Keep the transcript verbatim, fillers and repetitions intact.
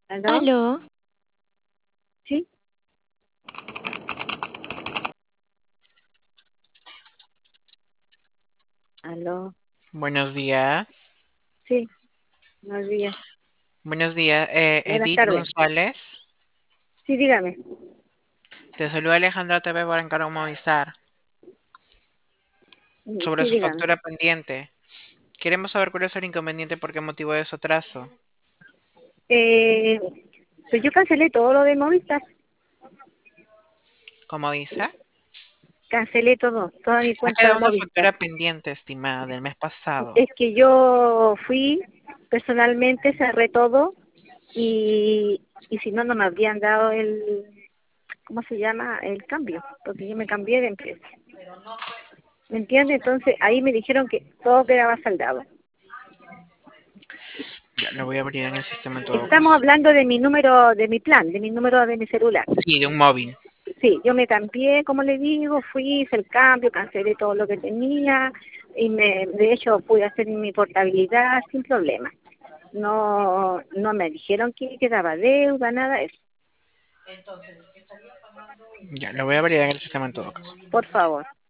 ¿Aló? Aló, ¿Sí? ¿Aló? buenos días. Sí, buenos días. Buenos días, eh, Buenas Edith tardes. González. Sí, dígame. Te saluda Alejandra T V por encargo Movistar Mm, sobre Sí, su dígame. factura pendiente. Queremos saber cuál es el inconveniente por qué motivo de su atraso. Eh, pues yo cancelé todo lo de Movistar. ¿Cómo dice? Cancelé todo, toda mi Ha cuenta de quedado una Movistar. factura pendiente, estimada, del mes pasado. Es que yo fui personalmente, cerré todo y, y si no, no me habrían dado el, ¿cómo se llama? El cambio, porque yo me cambié de empresa. ¿Me entiende? Entonces ahí me dijeron que todo quedaba saldado. Ya, lo voy a abrir en el sistema en todo Estamos caso. hablando de mi número, de mi plan, de mi número de mi celular. Sí, de un móvil. Sí, yo me cambié, como le digo, fui, hice el cambio, cancelé todo lo que tenía y me, de hecho pude hacer mi portabilidad sin problema. No, no me dijeron que quedaba deuda, nada de eso. Ya, lo voy a abrir en el sistema en todo caso. Por favor.